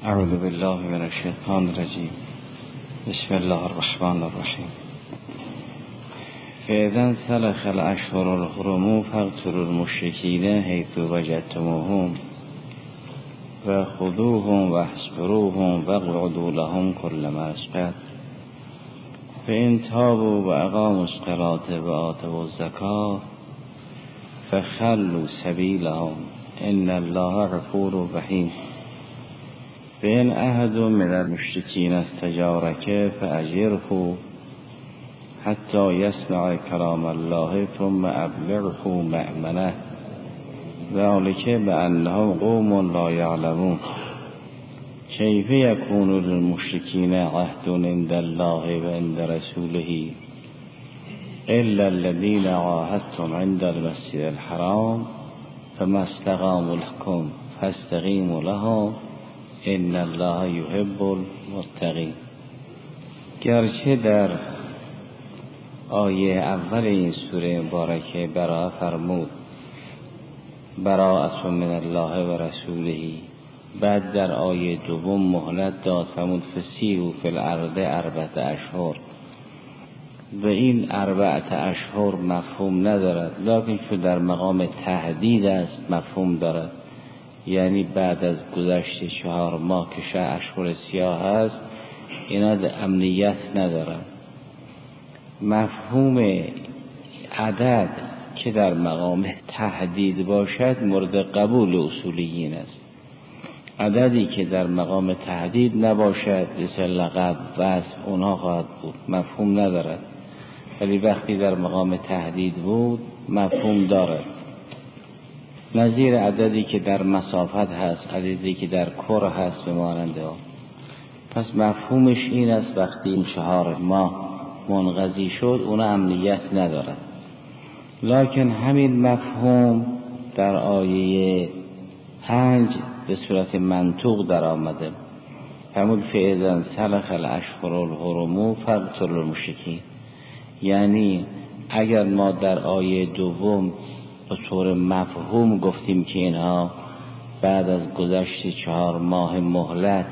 اعوذ بالله من الشیطان الرجیم. بسم الله الرحمن الرحیم. فاذا انسلخ الاشهر الحرم فاقتلوا المشرکین حیث وجدتموهم وخذوهم واحصروهم واقعدوا لهم كل مرصد فإن تابوا وأقاموا الصلاة وآتوا الزكاة فخلوا سبيلهم إن الله غفور رحيم. فإن أحد من المشركين استجارك فأجره حتى يسمع كلام الله ثم أبلغه مأمنه ذلك بأنهم قوم لا يعلمون. كيف يكون للمشركين عهد عند الله وعند رسوله إلا الذين عاهدتم عند المسجد الحرام فما استقاموا لكم فاستقيموا لهم ان الله يحب المتقين. گرچه در آیه اول این سوره مبارکه براءت فرمود براءت من الله و رسوله، بعد در آیه دوم مهلت داد فرمود فسیحوا فی الارض اربعة اشهر. و این 4 اشهر مفهوم ندارد، لکن چون در مقام تهدید است مفهوم دارد. یعنی بعد از گذشت 4 ماه که اشهر سیاه است اینا امنیت ندارد. مفهوم عدد که در مقام تهدید باشد مورد قبول اصولیین است. عددی که در مقام تهدید نباشد مثل لقب وصف اونها خواهد بود، مفهوم ندارد. ولی وقتی در مقام تهدید بود مفهوم دارد. نظیر عددی که در مسافت هست، عددی که در کره هست به مانند آن. پس مفهومش این است وقتی این 4 ماه منقضی شد اون امنیت ندارد. لکن همین مفهوم در آیه 5 به صورت منطوق در آمده. فرمود فاذا انسلخ الاشهر الحرم فاقتلوا المشرکین. یعنی اگر ما در آیه دوم به طور مفهوم گفتیم که اینها بعد از گذشت 4 ماه مهلت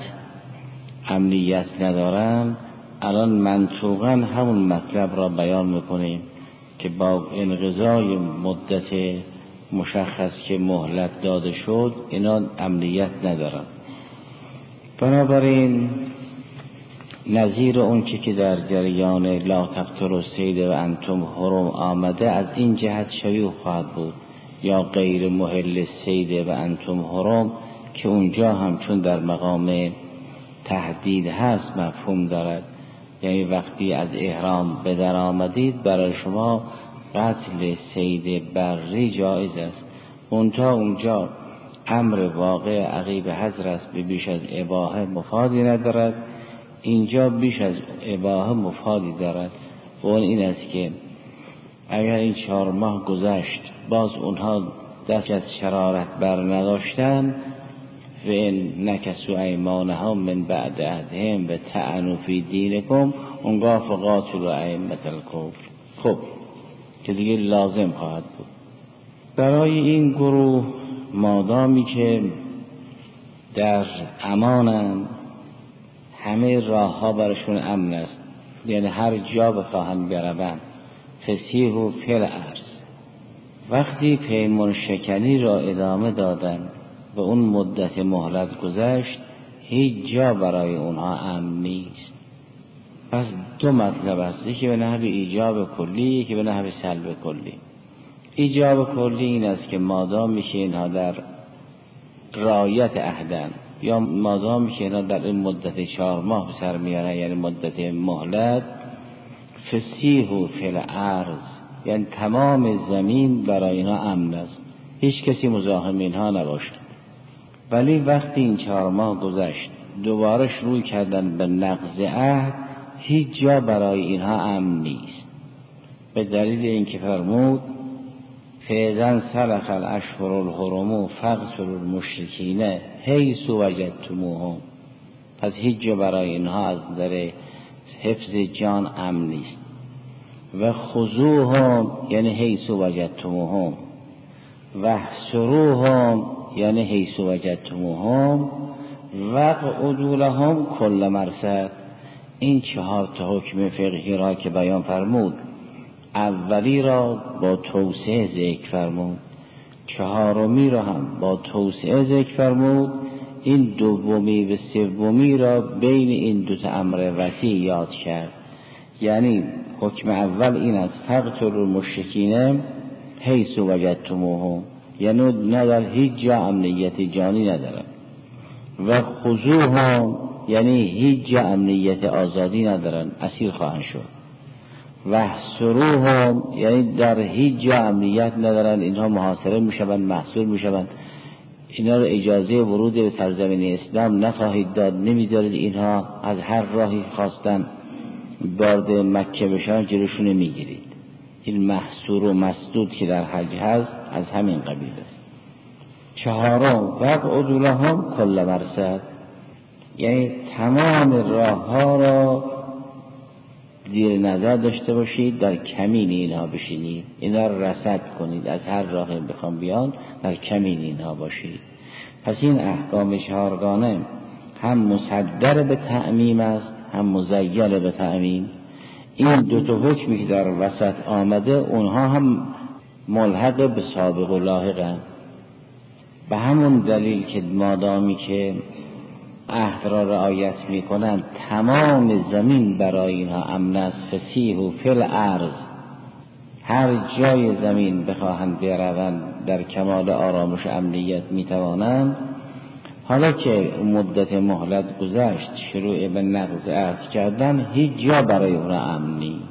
امنیت ندارن، الان منطوقاً همون مطلب را بیان میکنیم که با انقضای مدت مشخص که مهلت داده شد اینا امنیت ندارن. بنابراین نظیر اون که در جریان لا تقتلوا الصید و انتم حرم آمده از این جهت شبیه خواهد بود، یا غیر محل الصید و انتم حرم که اونجا هم چون در مقام تهدید هست مفهوم دارد. یعنی وقتی از احرام به در آمدید برای شما قتل صید بری جایز است. اونجا امر واقع عقیب حظر است، به بیش از اباحه مفادی ندارد. اینجا بیش از اباحه مفادی دارد و اون این است که اگر این 4 ماه گذشت باز اونها دست از شرارت بر نداشتن و این نکسوا ایمانهم من بعد عهدهم و طعنوا فی دینکم اونگاه فقاتلوا ائمة الکفر. خب که دیگه لازم خواهد بود برای این گروه مادامی که در امانند همه راه ها برشون امن است، یعنی هر جا بخواهند بروند فسیحوا فی الارض. وقتی پیمان شکنی را ادامه دادن و اون مدت مهلت گذشت هیچ جا برای اونها امن نیست. پس 2 مطلب است، یکی به نحو ایجاب کلی، یکی به نحو سلب کلی. ایجاب کلی این است که مادامی که اینها در رعایت عهدن یا مادامی که اینا در این مدت 4 ماه به سر میارن، یعنی مدت مهلت، فسیحوا فی الارض، یعنی تمام زمین برای اینا امن است، هیچ کسی مزاحم اینها نباشد. ولی وقتی این 4 ماه گذشت دوباره شروع کردن به نقض عهد، هیچ جا برای اینها امن نیست. به دلیل اینکه فرمود فاذا انسلخ الاشهر الحرم فاقتلوا المشرکین حیث وجدتموهم. پس هیچ جا برای اینها از نظر حفظ جان امن نیست. و خذوهم یعنی حیث وجدتموهم و احصروهم یعنی حیث وجدتموهم وقعدوا لهم کل مرصد. این 4 حکم فقهی را که بیان فرمود، اولی را با توسعه ذکر فرمود، 4می را هم با توسعه ذکر فرمود، این دومی و سومی را بین این 2 امر وسیع یاد کرد. یعنی حکم اول این است فقتلوا المشرکین حیث وجدتموهم، یعنی نه در هیچ جا امنیت جانی ندارن، و خذوهم یعنی هیچ جا امنیت آزادی ندارن، اسیر خواهند شد، و احصروهم یعنی در هیچ جا امنیت ندارن، اینها محاصره میشوند، محصور میشوند، اینا رو اجازه ورود به سرزمین اسلام نخواهید داد، نمیذارید اینها از هر راهی خواستن وارد مکه بشن جلوشون میگیرید. این محصور و مسدود که در حج هست از همین قبیل است. 4 وقعدوا لهم کل مرصد، یعنی تمام راه ها را زیر نظر داشته باشید، در کمین اینها بشینید، اینا رصد کنید، از هر راهی بخوام بیان در کمین اینها باشید. پس این احکام 4گانه هم مصدر به تعمیم است، هم مزیر به تعمیم. این 2 حکمی که در وسط آمده اونها هم ملحق به سابق و لاحقند. به همون دلیل که مادامی که عهد را رعایت میکنند تمام زمین برای اینها امن است، فسیحوا فی الارض، هر جای زمین بخواهند بروند در کمال آرامش و امنیت میتوانند. حالا که مدت مهلت گذشت، شروع به نقض عهد کردن، هیچ جا برای اون امن نیست.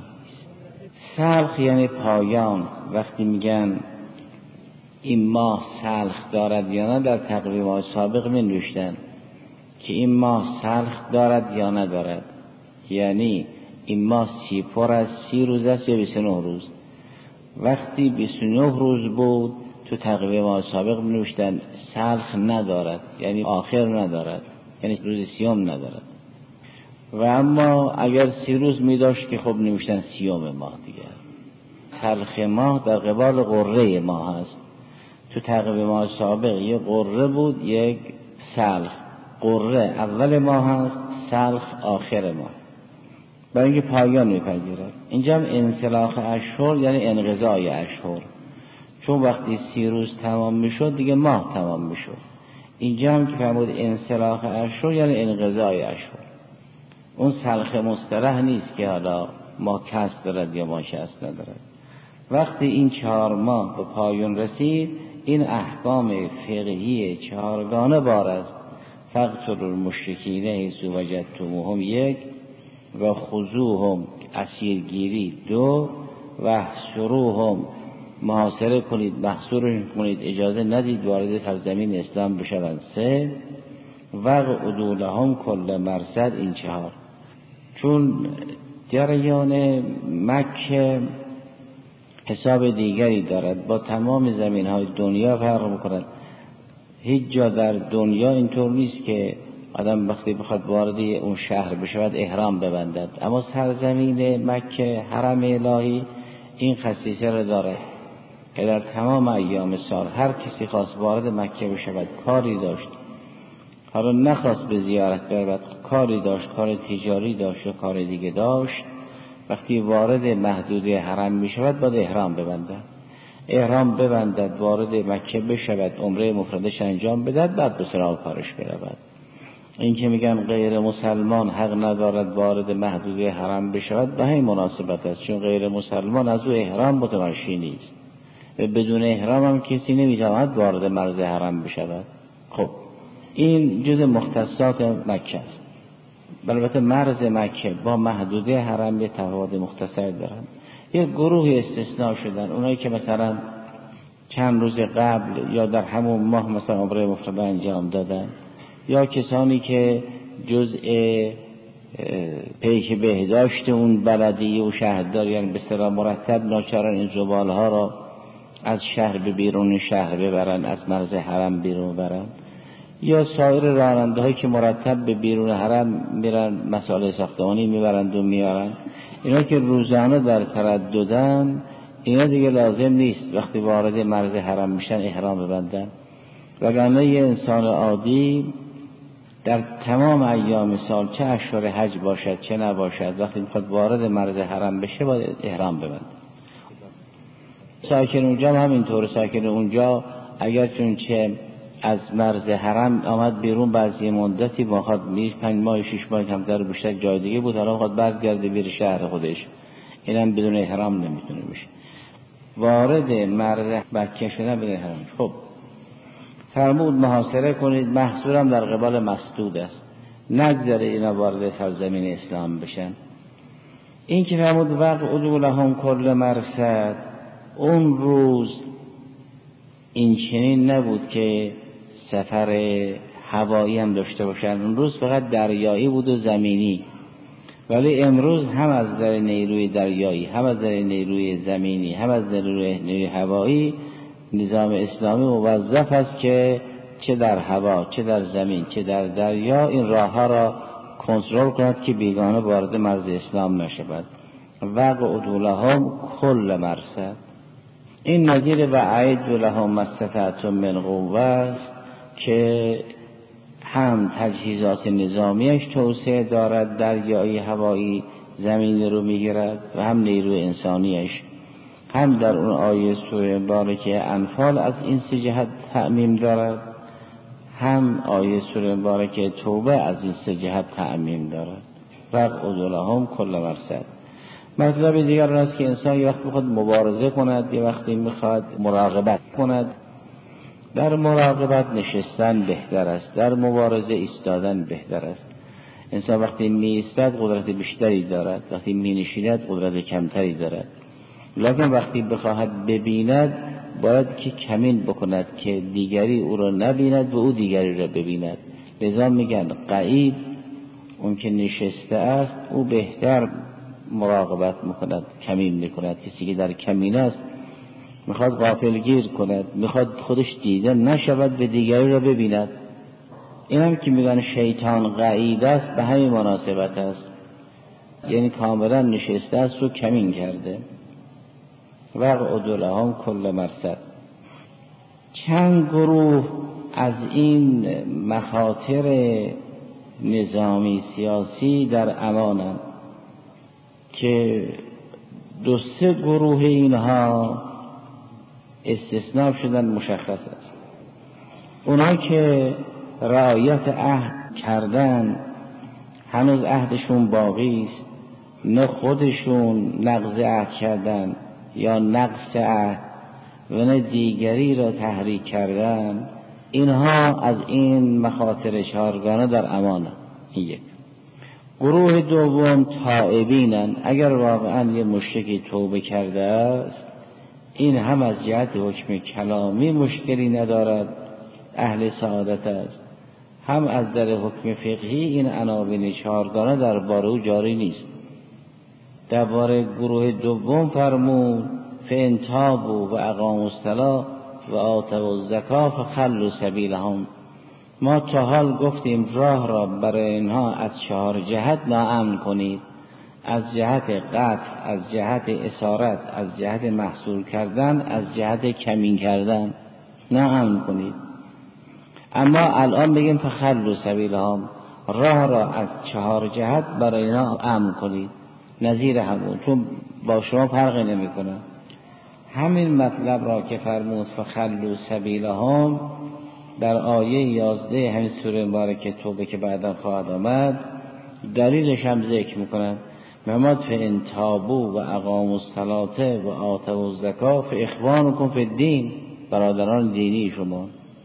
سلخ یعنی پایان. وقتی میگن این ماه سلخ دارد یا نه، در تقویم‌های سابق می نوشتن که این ماه سلخ دارد یا ندارد، یعنی این ماه 30 پر از 30 روز است یا 29 روز. وقتی 29 روز بود تو تقویم‌های سابق می نوشتن سلخ ندارد، یعنی آخر ندارد، یعنی روز 30 ندارد. و اما اگر 30 روز می داشت که خب نوشتن 30 ماه دیگر. سلخ ماه در قبال قره ماه هست. تو تقویم سابق یک قره بود، یک سلخ. قره اول ماه هست، سلخ آخر ماه، برای اینکه پایان میپذیرد. اینجا هم انسلاخ اشهر یعنی انقضای اشهر، چون وقتی 30 روز تمام میشد دیگه ماه تمام میشد. اینجا هم که فرمود انسلاخ اشهر یعنی انقضای اشهر. اون سلخ مسترح نیست که حالا ما کسب دارد یا ما شست ندارد. وقتی این 4 ماه به پایان رسید، این احکام فقهی 4گانه بار است. فقتلوا المشرکین حیث وجدتموهم 1، و خذوهم اسیرگیری 2، و احصروهم محاصره کنید، محصورشون کنید، اجازه ندید وارد سرزمین اسلام بشوند 3، وقعدوا لهم کل مرصد این 4. چون جریان مکه حساب دیگری دارد، با تمام زمین‌های دنیا فرق می‌کند. هیچ جا در دنیا اینطور نیست که آدم وقتی بخواد وارد اون شهر بشود احرام ببندد، اما سرزمین مکه حرم الهی این خصیصه را دارد که در تمام ایام سال هر کسی خواست وارد مکه بشود، کاری داشت، حالا نخواست به زیارت برود، کاری داشت، کار تجاری داشت و کار دیگه داشت، وقتی وارد محدوده حرم می شود باید احرام ببندد، وارد مکه بشود، عمره مفردش انجام بدهد، بعد به سراغ کارش برود. این که میگن غیر مسلمان حق ندارد وارد محدوده حرم بشود، به همین مناسبت است، چون غیر مسلمان از او احرام متمشی نیست و بدون احرام هم کسی نمیتواند وارد مرز حرم بشود. خب این جز مختصات مکه است. البته مرز مکه با محدوده حرم یه تفاوت مختصر دارند. یک گروه استثناء شدن، اونایی که مثلا چند روز قبل یا در همون ماه مثلا عمره مفرده انجام دادن، یا کسانی که جزء پیک بهداشت اون بلدی و شهردار، یعنی به اصطلاح مرتب ناچارن این زبالها را از شهر به بیرون شهر ببرن، از مرز حرم بیرون ببرن، یا سایر راننده هایی که مرتب به بیرون حرم میرن، مسائل ساختمانی میبرند و میارن، اینا که روزانه در ترددن، اینا دیگه لازم نیست وقتی وارد مرز حرم میشن احرام ببندن. وگرنه یه انسان عادی در تمام ایام سال، چه اشهر حج باشد چه نباشد، وقتی میخواد وارد مرز حرم بشه باید احرام ببند. ساکن اونجا هم همینطور، ساکن اونجا اگر چون چه از مرز حرم آمد بیرون، بعضی مدتی بخواد 5 ماه 6 ماه کمتر بیشتر جای دیگه بود، حالا بخواد برگرده بره شهر خودش، اینم بدون احرام نمیتونه بشه. وارد مرز مکه شدن بدون احرام. خب فرمود محاصره کنید، محصورم در قبال مسدود است، نگذاره اینا وارد سرزمین اسلام بشن. این که فرمود وقعدوا لهم کل مرصد، اون روز این چنین نبود که سفر هوایی هم داشته باشن، اون روز فقط دریایی بود و زمینی. ولی امروز هم از نظر نیروی دریایی، هم از نظر نیروی زمینی، هم از نظر نیروی هوایی، نظام اسلامی موظف است که چه در هوا، چه در زمین، چه در دریا این راه ها را کنترل کند که بیگانه وارد مرز اسلام نشود. وقعدوا لهم کل مرصد، این نظیر وعید لهم ما استطعتم من قوة است که هم تجهیزات نظامیش توسعه دارد، دریایی، هوایی، زمین رو میگیرد، و هم نیروی انسانیش. هم در اون آیه سوره مبارکه انفال از این سه جهت تعمیم دارد، هم آیه سوره مبارکه توبه از این سه جهت تعمیم دارد. وقعدوا لهم کل مرصد. مطلب دیگر است که انسان یه وقت میخواد مبارزه کند، یه وقتی میخواد مراقبت کند. در مراقبت نشستن بهتر است، در مبارزه ایستادن بهتر است. انسان وقتی می ایستد قدرت بیشتری دارد، وقتی می نشیند قدرت کمتری دارد. لکن وقتی بخواهد ببیند باید که کمین بکند که دیگری او را نبیند و او دیگری را ببیند. لذا میگن قعید، اون که نشسته است او بهتر مراقبت میکند، کمین میکند. کسی که در کمین است میخواد غافلگیر کند، میخواد خودش دیده نشود به دیگری را ببیند. این هم که میگن شیطان قعید است به همین مناسبت است، یعنی کاملا نشسته است و کمین کرده. وقعدوا لهم کل مرصد. چند گروه از این مخاطر نظامی سیاسی در امانند که 2-3 گروه اینها استثناء شدن مشخص است. اونا که رعایت عهد کردن هنوز عهدشون باقی است، نه خودشون نقض عهد کردن یا نقص عهد و نه دیگری را تحریک کردن، اینها از این مخاطر 4گانه در امانه. این یک. گروه دوم تائبینن، اگر واقعا یه مشرکی توبه کرده است، این هم از جهت حکم کلامی مشکلی ندارد، اهل سعادت است، هم از در حکم فقهی این عناوین 4گانه در باره او جاری نیست. در باره گروه دوم فرمود فإن تابوا و اقاموا الصلاة و آتوا الزکاة فخلوا سبیلهم. ما تا حال گفتیم راه را برای اینها از 4 جهت ناامن کنید، از جهت قتل، از جهت اسارت، از جهت محصور کردن، از جهت کمین کردن ناامن کنید. اما الان بگیم فخلوا سبیلهم، راه را از 4 جهت برای اینها امن کنید، نظیر همون، چون با شما فرقی نمی کنه. همین مطلب را که فرمود فخلوا سبیلهم در آیه 11 همین سوره مبارکه توبه که بعدا خواهد آمد دلیلش هم ذکر میکنن. محمد فإن تابوا و اقاموا الصلاة و آتوا الزکاة فاخوانکم فی الدین، برادران دینی شما.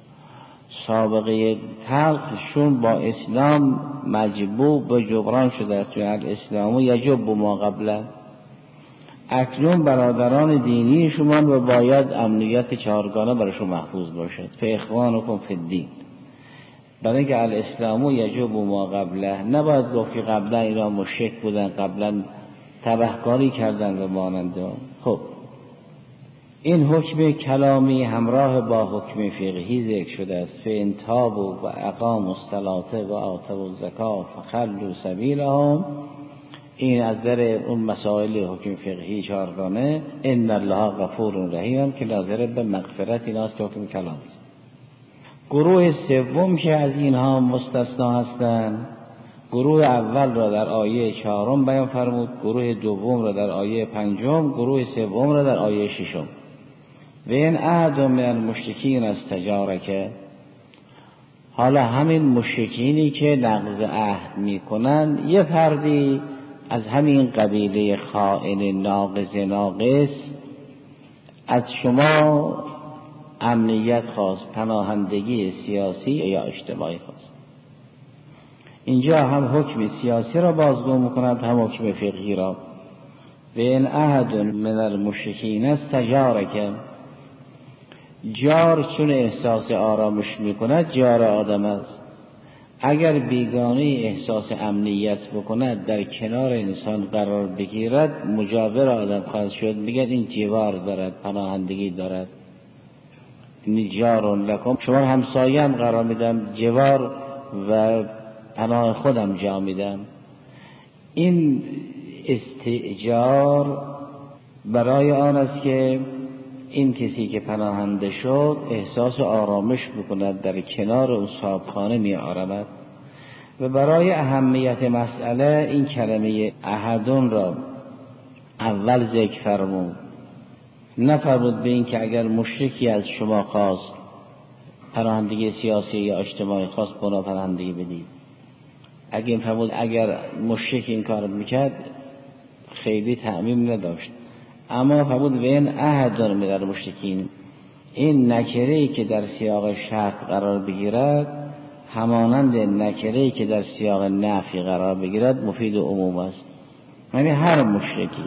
سابقه تلخشون با اسلام مجبوب و جبران شده است، چون الاسلام یجب ما قبله. اکنون برادران دینی شما و باید امنیت 4گانه برایشون محفوظ باشد. فاخوانکم فی الدین، برای اینکه الاسلام یجب ما قبله، نباید گفت که قبلا اینا مشرک بودن، قبلا تبهکاری کردن و مانند. خب این حکم کلامی همراه با حکم فقهی ذکر شده است. فإن تابوا و اقاموا الصلاة و آتوا الزکاة فخلوا سبیلهم، این از در اون مسائل حکم فقهی 4گانه. ان الله غفور رحیم که ناظر به مغفرت ایناست که حکم کلام است. گروه سوم که از اینها مستثنا هستند، گروه اول را در آیه 4 بیان فرمود، گروه دوم را در آیه 5، گروه سوم را در آیه 6. و این احد من المشرکین استجارک، حالا همین مشرکینی که نقض عهد میکنند یه فردی از همین قبیله خائن ناقص از شما امنیت خواست، پناهندگی سیاسی یا اجتماعی خواست. اینجا هم حکم سیاسی را بازگو میکند، هم حکم فقهی را. و این احد من المشرکین استجارک، جار چون احساس آرامش میکند جار آدم است. اگر بیگانه احساس امنیت بکند، در کنار انسان قرار بگیرد، مجاور آدم خواهد شد. میگه این جوار دارد، پناهندگی دارد. این جار لکم، شما همسایه هم قرار میدم، جوار و پناه خودم جا میدم. این استئجار برای آن است که این کسی که پناهنده شد احساس آرامش بکند، در کنار او صاحبخانه می آرامد. و برای اهمیت مسئله این کلمه احدون را اول ذکر فرمود، نفرمود به این که اگر مشرکی از شما خواست پناهندگی سیاسی یا اجتماعی خواست بنا پناهندگی بدید. اگر فرمود اگر مشرک این کار میکرد خیلی تعمیم نداشت. اما فرمود و این احدون من المشرکین، این نکره‌ای که در سیاق شرط قرار بگیرد همانند نکره‌ای که در سیاق نفی قرار بگیرد مفید عموم است. یعنی هر مشرکی،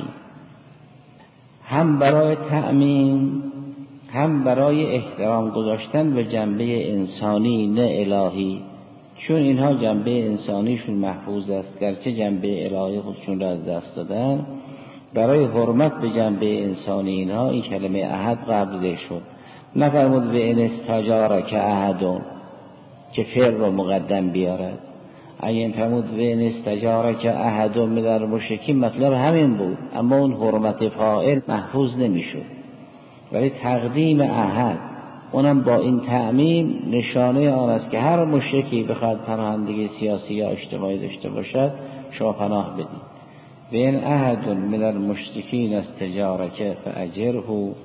هم برای تأمین هم برای احترام گذاشتن به جنبه انسانی نه الهی، چون اینها جنبه انسانیشون محفوظ است گرچه جنبه الهی خودشون را از دست دادن، برای حرمت به جنبه انسانی اینها این کلمه احد قبل ذکر شد. نفرمود به این استجارک احدون که فعل رو مقدم بیارد. این فرمود به این استجارک احدون من المشرکین، مطلب همین بود، اما اون حرمت فاعل محفوظ نمیشد. ولی تقدیم احد اونم با این تعمیم نشانه آن است که هر مشرکی بخواد پناهندگی سیاسی یا اجتماعی داشته باشد شما پناه بدید. و این احد من المشرکین استجارک فاجره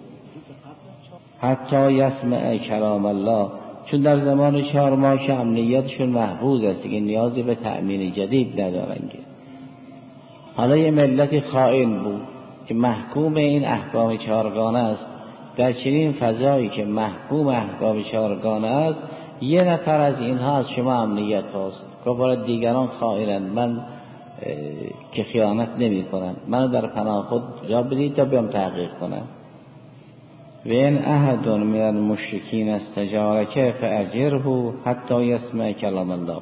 حتی یسمع کلام الله، چون در زمان 4 ماه که امنیتشون محفوظ است که نیازی به تأمین جدید ندارند. حالا یه ملت خائن بود که محکوم این احکام 4گانه است، در چنین فضایی که محکوم احکام 4گانه است یه نفر از اینها از شما امنیت خواست که برای دیگران خائنند، من که خیانت نمی کنم، منو در پناه خود جا بدید تا بیام تحقیق کنم. و این احد من المشرکین استجارک فاجره حتی یسمع کلام الله.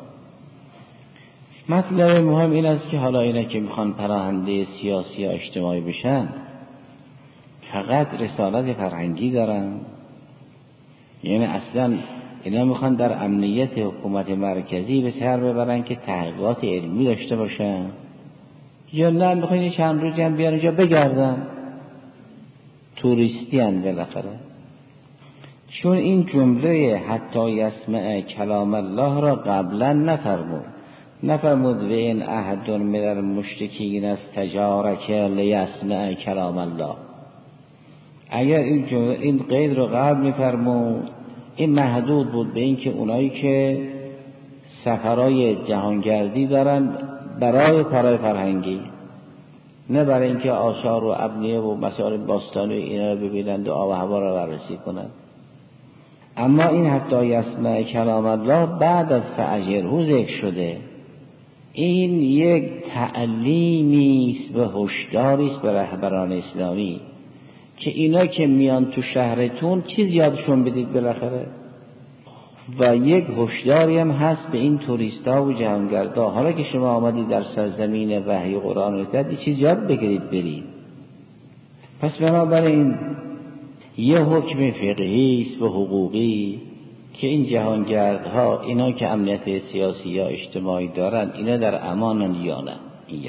مطلب مهم این است که حالا اینا که میخوان پناهنده سیاسی یا اجتماعی بشن فقط رسالت فرهنگی دارن؟ یعنی اصلا اینا میخوان در امنیت حکومت مرکزی به سر ببرن که تحقیقات علمی داشته باشن، یا نه میخوان چند روزی هم بیان اینجا بگردن، توریستی هم بالاخره؟ چون این جمله حتی یسمع کلام الله را قبلا نفرمود و این احد من المشرکین استجارک لیسمع کلام الله. اگر این قید رو قبل میفرمود این محدود بود به این که اونایی که سفرهای جهانگردی دارن برای کارهای فرهنگی، نه برای اینکه آثار و ابنیه و مسائل باستانی اینا رو ببینند و آب و هوا رو بررسی کنند. اما این حتی یسمع کلام الله بعد از فاجره ذکر شده. این یک تعلیمی است و هشداری است به رهبران اسلامی که اینا که میان تو شهرتون چیز یادشون بدید بالاخره، و یک هشداری هم هست به این توریستا و جهانگردا، حالا که شما آمدید در سرزمین وحی قرآن و چیز یاد بگیرید برید. پس بنابراین یه حکم فقهی است و حقوقی که این جهانگردها اینا که امنیت سیاسی یا اجتماعی دارن اینا در امانن یا نه. این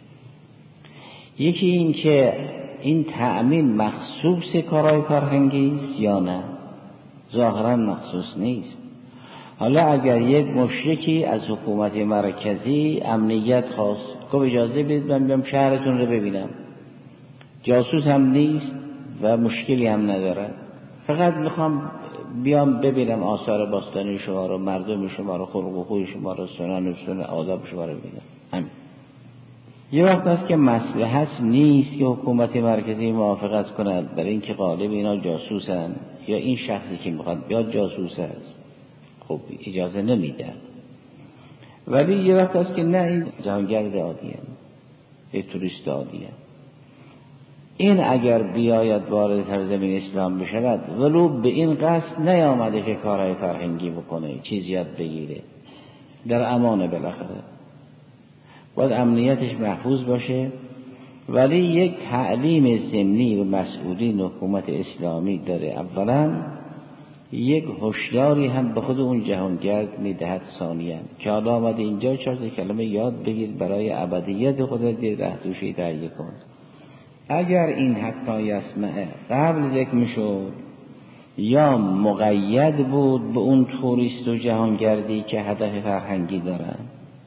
یکی این که این تأمین مخصوص کارهای فرهنگی است یا نه. ظاهرا مخصوص نیست. حالا اگر یک مشرکی از حکومت مرکزی امنیت خواست، گفت اجازه بدید من بیام شهرتون رو ببینم، جاسوس هم نیست و مشکلی هم نداره، فقط میخوام بیام ببینم آثار باستانی شما رو، مردم شما رو، خلق و خوی شما رو، سنن آداب شما رو ببینم. همین. یه وقت هست که مصلحت نیست که حکومت مرکزی موافقت کند برای اینکه غالب اینا جاسوسن یا این شخصی که میخواد بیاد جاسوس است، خب اجازه نمیده. ولی یه وقت هست که نه، این جهانگرد عادیه، یه توریست عادیه، این اگر بیاید وارد سرزمین اسلام بشود ولو به این قصد نیامده که کارهای فرهنگی بکنه، چیز یاد بگیره، در امان بالاخره باید امنیتش محفوظ باشه. ولی یک تعلیم ضمنی و مسئولین حکومت اسلامی داره. اولا یک هشداری هم به خود اون جهانگرد میدهد، ثانیاً که حالا آمده اینجا 4 کلمه یاد بگیر برای ابدیت خودت، ره توشی تهیه کن. اگر این حتی یسمعه قبل ذکر میشد یا مقید بود به اون توریست و جهانگردی که هدف فرهنگی دارن،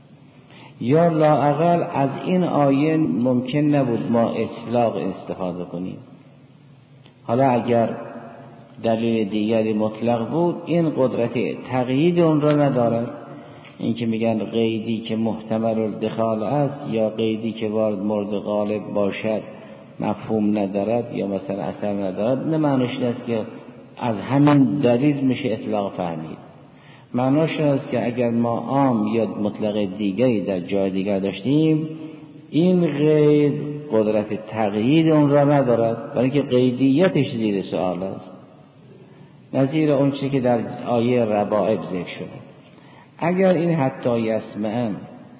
یا لااقل از این آیه ممکن نبود ما اطلاق استفاده کنیم. حالا اگر دلیل دیگری مطلق بود، این قدرت تقیید اون را ندارد. این که میگن قیدی که محتمل الدخال است یا قیدی که وارد مورد غالب باشد مفهوم ندارد یا مثلا اثر ندارد، نه معنیش است که از همین دلیل میشه اطلاق فهمید. معنیش است که اگر ما عام یا مطلق دیگری در جای دیگر داشتیم، این قید قدرت تقیید اون را ندارد، برای اینکه قیدیتش زیر سوال است، نظیر اون چیزی که در آیه ربائب ذکر شده. اگر این حتی یسمعن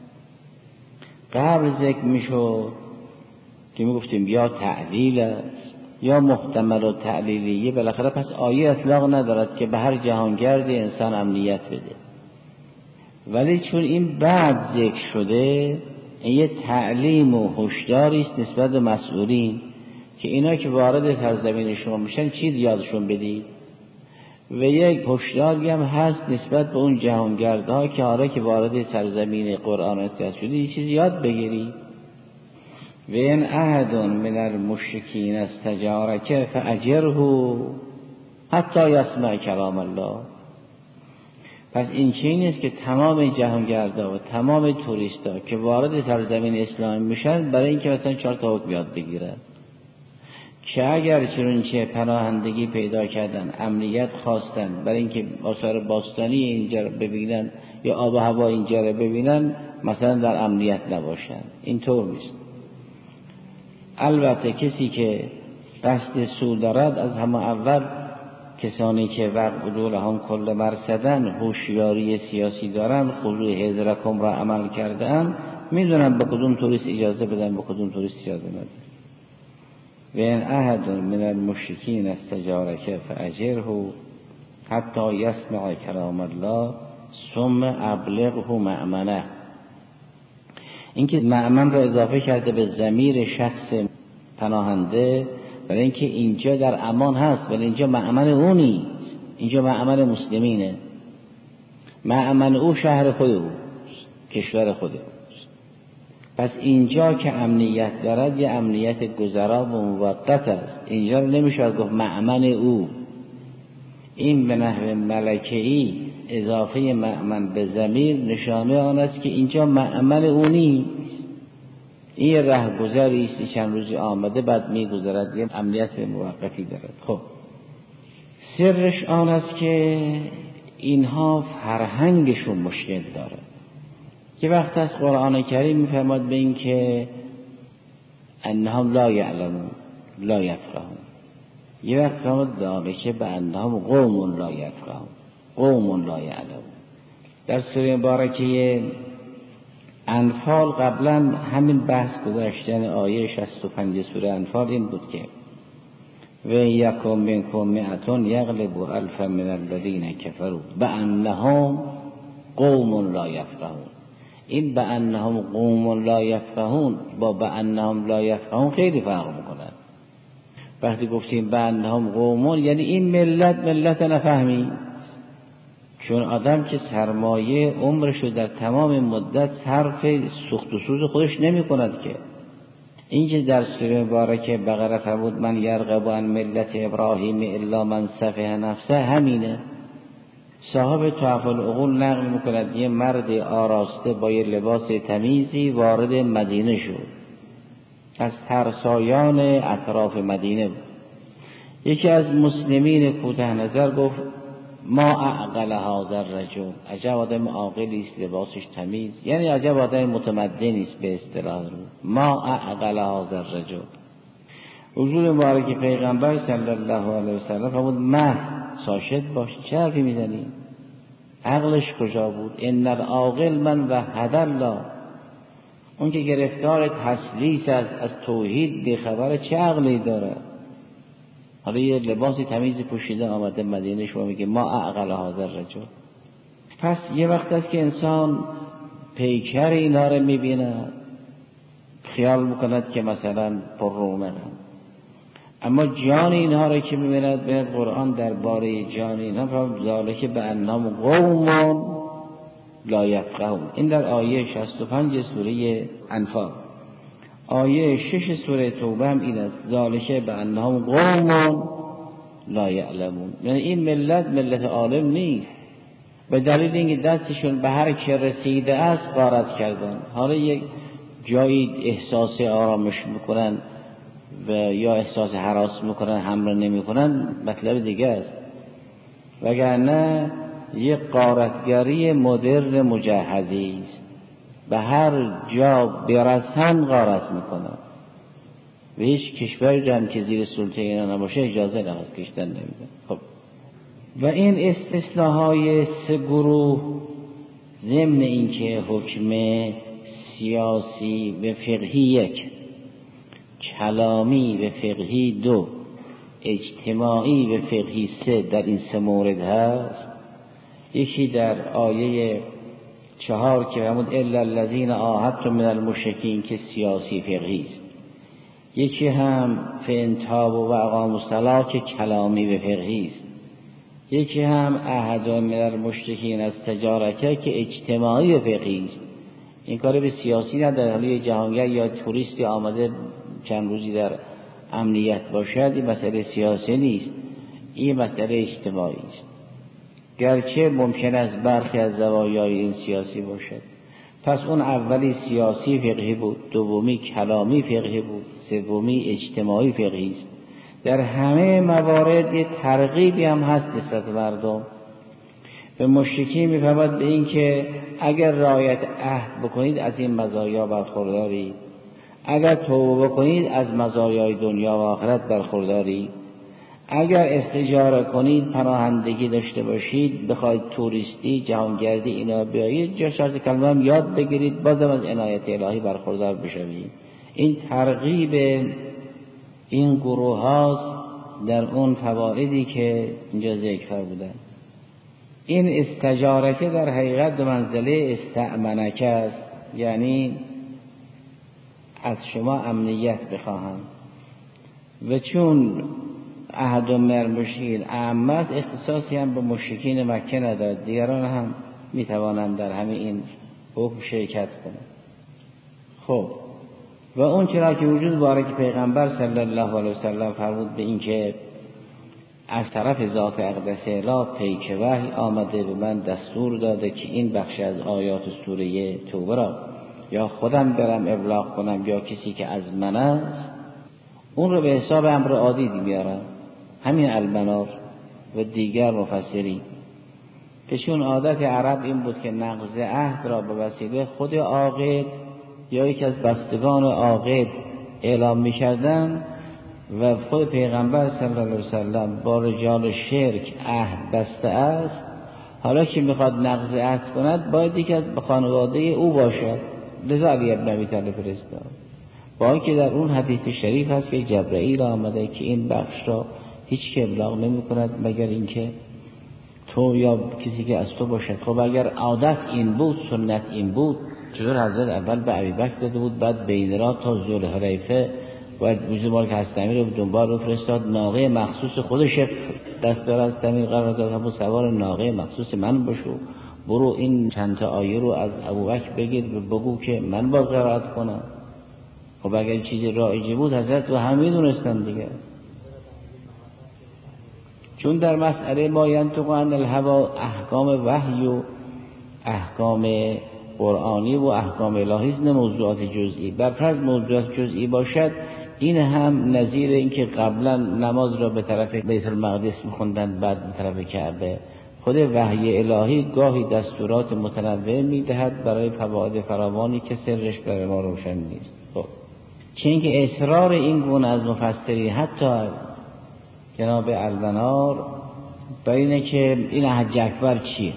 قبل ذکر میشد که میگفتیم یا تعلیل است یا محتمل و تعلیلیه، بالاخره پس آیه اطلاق ندارد که به هر جهانگرد انسان امنیت بده. ولی چون این بعد ذکر شده، این یه تعلیم و هشداری است نسبت به مسئولین که اینا که وارد سرزمین شما میشن چیز یادشون بدید، و یک هشداری هم هست نسبت به اون جهانگردها که آره که وارد سرزمین قرآن هستید شده یه چیز یاد بگیری. و این احد من المشرکین استجارک فاجره حتی یسمع کلام الله. پس این چیزی نیست که تمام جهانگردا و تمام توریستا که وارد سرزمین اسلام میشن برای اینکه مثلا 4 تا حکم یاد بگیرن، که اگر چنانچه پناهندگی پیدا کردن، امنیت خواستن برای اینکه آثار باستانی اینجا رو ببینن یا آب و هوا اینجا رو ببینن، مثلا در امنیت نباشن. این طور نیست. البته کسی که قصد سود دارد، از همه اول کسانی که وقعدول هم کل مرصدن، هوشیاری سیاسی دارن، خضوع حضرکم را عمل کردن، میدونن به کدوم توریست اجازه بدن به کدوم توریست اجازه ندن. و این احد من المشرکین استجارک فاجره حتی یسمع کلام الله ثم ابلغه مأمنه. اینکه مأمن را اضافه کرده به ضمیر شخص پناهنده برای اینکه اینجا در امان هست، ولی اینجا مأمن او نیست، اینجا مأمن مسلمینه. مأمن او شهر خود اوست، کشور خود اوست. پس اینجا که امنیت دارد یه امنیت گذرا و موقت است، اینجا رو نمیشه گفت مأمن او. این به نحو ملکه‌ای اضافه مأمن به ضمیر نشانه آن است که اینجا مأمن او نیست، این ره گذری است، چند روزی آمده بعد میگذرد، یه امنیت موقتی دارد. خب سرش آن است که اینها فرهنگشون مشکل داره. که وقت از قرآن کریم میفرماد به این که انهم لا یعلمون لا یفقهون، یه وقت فرماد ذالک بانهم قوم لا یفقهون قوم لا یعلمون. در سوره مبارکه انفال قبلا همین بحث گذاشتن آیه 65 سوره انفال این بود که و یکم منکم مئة یغلبوا الفا من الذین کفروا بانهم قوم لا یفقهون. این بانهم قوم لا یفقهون با بانهم لا یفقهون خیلی فرق میکنه. وقتی گفتیم بانهم قوم یعنی این ملت نفهمی، چون آدم که سرمایه عمرشو در تمام مدت صرف سوخت و سوز خودش نمی کند که این که در سوره مبارکه بقره فرمود من یرغب عن ملت ابراهیم الا من سفه نفسه، همینه. صاحب تحف العقول نقل میکند یه مرد آراسته با یه لباس تمیزی وارد مدینه شد، از ترسایان اطراف مدینه بود. یکی از مسلمین کوته نظر گفت ما اعقل هذا الرجل، عجب آدم عاقلی است، لباسش تمیز، یعنی عجب آدم متمدنی است به اصطلاح. ما اعقل هذا الرجل. حضور مبارک پیغمبر صلی الله علیه و سلم فرمود مه ساکت باش، چه حرفی میزنی؟ عقلش کجا بود؟ ان العاقل من وحد الله، اون که گرفتار تسلیس از توحید بیخبره، چه عقلی داره؟ حالا یه لباسی تمیزی پوشیده آمده مدینه، شما میگه ما اعقل هذا الرجل. پس یه وقت است که انسان پیکر اینا رو میبینه، خیال میکند که مثلا پر رونقه، اما جان اینها رو که میبیند به قرآن درباره جان اینها فرمود ذالک بانهم قوم لا یفقهون. این در آیه 65 سوره انفال. آیه 6 سوره توبه هم این است ذالک بانهم قوم لا یعلمون، یعنی این ملت عالم نیست، به دلیل اینکه دستشون به هر که رسیده است غارت کردن. حالا یک جایی احساس آرامش میکنن و یا احساس هراس میکنن، حمله نمیکنن، مطلب دیگه است. وگرنه یک غارتگری مدرن مجهزی است، به هر جا برسن غارت میکنن و هیچ کشوری هم که زیر سلطه اینا نباشه اجازه نخواست کشتن نمیدن. خب و این استثناهای سه گروه ضمن اینکه حکم سیاسی و فقهی یک، کلامی و فقهی دو، اجتماعی و فقهی سه، در این سه مورد هست. یکی در آیه 4 که فرمود الا الذین عاهدتم من المشرکین که سیاسی فقهی است. یکی هم فإن تابوا و اقاموا الصلاة که کلامی و فقهی است. یکی هم عهد من المشرکین از تجارته که اجتماعی و فقهی است. این کار به سیاسی نداره، حالا جهانگرد یا توریستی آمده چند روزی در امنیت باشد، این مسئله سیاسی نیست، این مسئله اجتماعی است. گرچه ممکن است برخی از زوایای این سیاسی باشد. پس اون اولی سیاسی فقهی بود، دومی کلامی فقهی بود، سومی اجتماعی فقهی است. در همه موارد یه ترغیبی هم هست نسبت به مردم. به مشرکین می‌فرماید به این که اگر رعایت عهد بکنید از این مزایا برخوردارید، اگر توبه بکنید از مزایای دنیا و آخرت برخوردارید، اگر استجاره کنید پناهندگی داشته باشید، بخواید توریستی جهانگردی اینا بیایید، جا شرط کلمه هم یاد بگیرید، بازم از عنایت الهی برخوردار بشوید. این ترغیب این گروه هاست در اون فوائدی که اینجا ذکر فرمودن. این استجاره که در حقیقت به منزله استأمنک است، یعنی از شما امنیت بخواهم. و چون عهد من المشرکین عامه اختصاصی هم به مشرکین مکه ندارد، دیگران هم میتوانند در همه این حکم شرکت کنند. خب و اون چرا که وجود مبارک پیغمبر صلی الله علیه و سلم فرمود به این که از طرف ذات اقدس اله پیک وحی آمده، به من دستور داده که این بخش از آیات سوره توبه را یا خودم برم ابلاغ کنم یا کسی که از من است، اون رو به حساب امر عادی میارم. همین المنار و دیگر مفسرین که چون عادت عرب این بود که نقض عهد را به وسیله خود عاقد یا یکی از بستگان عاقد اعلام می‌کردند و خود پیغمبر صلی الله علیه و سلم با رجال شرک عهد بسته است، حالا که میخواد نقض عهد کند باید یکی از خانواده او باشد، لذا علی ابن ابی طالب فرستاد. با اینکه در اون حدیث شریف هست که جبرئیل آمده که این بخش را هیچ که ابلاغ نمی کند مگر اینکه تو یا کسی که از تو باشد. خب اگر عادت این بود، سنت این بود، چطور حضرت اول به ابوبکر داده بود، بعد بین را تا ذوالحلیفه باید وجود مالک هستمی رو دنبال رو فرستاد، ناقه مخصوص خودش دستور هستمی قرار داد، همون سوار ناقه مخصوص من باشو، برو این چند تا آیه رو از ابوبکر بگیر بگو که من با قرائت کنم. خب اگر چیزی رایجی بود حضرت و همه دونستن دیگه، چون در مسئله ما ینطق عن الهوی احکام وحی و احکام قرآنی و احکام الهی نه موضوعات جزئی. برفرض موضوعات جزئی باشد، این هم نظیر این که قبلا نماز را به طرف بیت المقدس می‌خوندن بعد به طرف کعبه، خود وحی الهی گاهی دستورات متنوع می‌دهد برای فواید فراوانی که سرش برای ما روشن نیست. خب چه اینکه اصرار این گونه از مفسرین حتی جناب البنار بر اینه که این حج اکبر چیه؟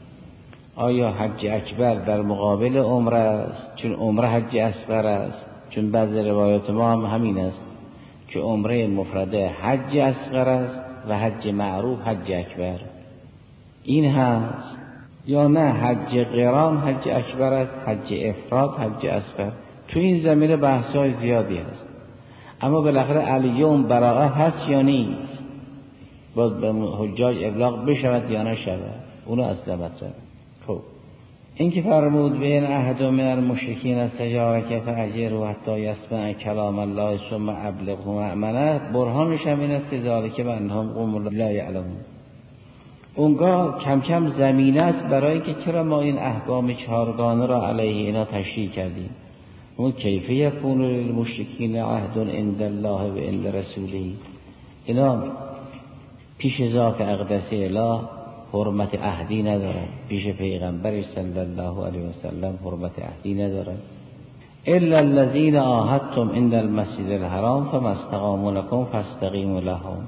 آیا حج اکبر در مقابل عمره است؟ چون عمره حج اصغر است. چون بعضی روایات ما هم همین است که عمره مفرده حج اصغر است و حج معروف حج اکبر. این هست یا نه حج قران حج اکبر است، حج افراد حج اصغر. تو این زمینه بحث‌های زیادی هست، اما بالاخره الیوم براءه هست یا نیست، باید به حجاج ابلاغ بشود یا نشود، اونو اصلا مطرحه. خب این که فرمود بین احد من المشرکین استجارک فاجره حتی یسمع کلام الله ثم ابلغه مأمنه، برهانش هم این است که ذالک بانهم قوم لا یعلمون. اونگاه کم کم زمینه است برای که چرا ما این احکام چهارگانه را علیه اینا تشریح کردیم. اون کیف یکون للمشرکین عهد عند الله و عند رسوله، اینا پیش ذات اقدس اله حرمت عهدی ندارن، پیش پیغمبر صلی الله علیه و سلم حرمت عهدی ندارن. الا الذين عاهدتم عند المسجد الحرام فما استقاموا لكم فاستقیموا لهم،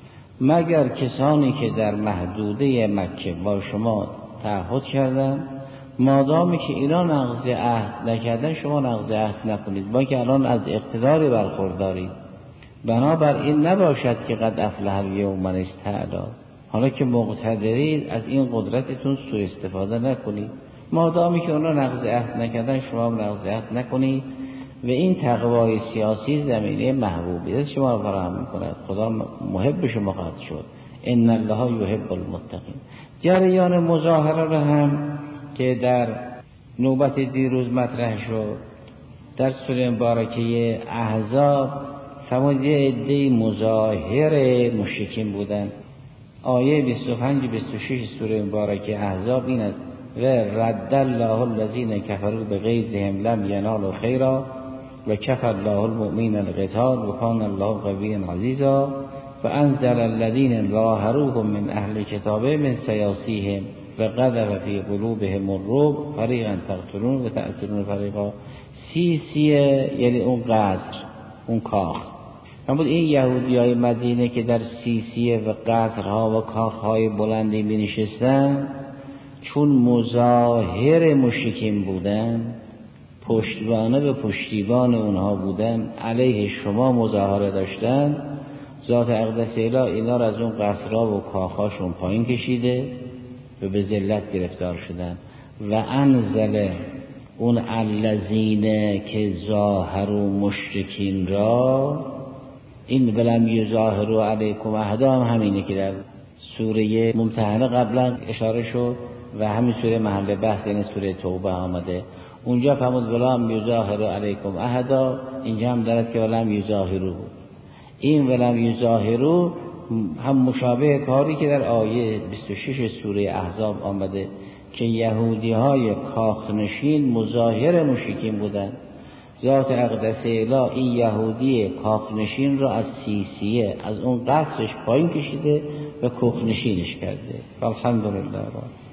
مگر کسانی که در محدوده مکه با شما تعهد کردن، مادامی که اینا نقض عهد نکردن شما نقض عهد نکنید، با که الان از اقتداری برخوردارید. بنابراین نباشد که قد افلح الیوم من استعلا، حالا که مقتدرید از این قدرتتون سوء استفاده نکنید. مادامی که اونا نقض عهد نکردن شما هم نقض عهد نکنید و این تقوای سیاسی زمینه محبوبیت شما رو فراهم می‌کند. خدا محب شما خواهد شد. ان الله یحب المتقین. جریان مظاهره را هم که در نوبت دیروز مطرح شد در سوره مبارکه احزاب، فرمود یه عده مظاهر مشرکین بودن. آیه 25 26 سوره مبارکه احزاب این است: و رد الله الذین کفروا بغیظهم لم ینالوا خیرا و کفى الله المؤمنین القتال و کان الله قویا عزیزا و انزل الذین ظاهروهم من اهل کتاب من سیاسیهم و قذف فی قلوبهم الرعب فریقا تقتلون و تأسرون فریقا. سیسیه یعنی اون قصر، اون کاخ. همون این یهودیای مدینه که در سیسیه و قصرها و کاخهای بلندی می نشستن، چون مظاهر مشرکین بودن، پشتیبانه به پشتیبان اونها بودن، علیه شما مظاهره داشتن، ذات اقدس اله اینا را از اون قصرها و کاخهاشون پایین کشیده و به ذلت گرفتار شدن. و انزل اون الذین که ظاهروا مشرکین را، این ولم یظاهروا علیکم احدا هم همینه که در سوره ممتحنه قبلا اشاره شد و همین سوره محل بحث یعنی سوره توبه آمده. اونجا فرمود ولم یظاهروا علیکم احدا، اینجا هم دارد که ولم یظاهروا. این ولم یظاهروا هم مشابه کاری که در آیه 26 سوره احزاب آمده که یهودی های کاخنشین مظاهر مشرکین بودند. ذات اقدس اله این یهودی کاخنشین را از سیسیه از اون قصرش پایین کشیده و کاخنشینش کرده. الحمدلله.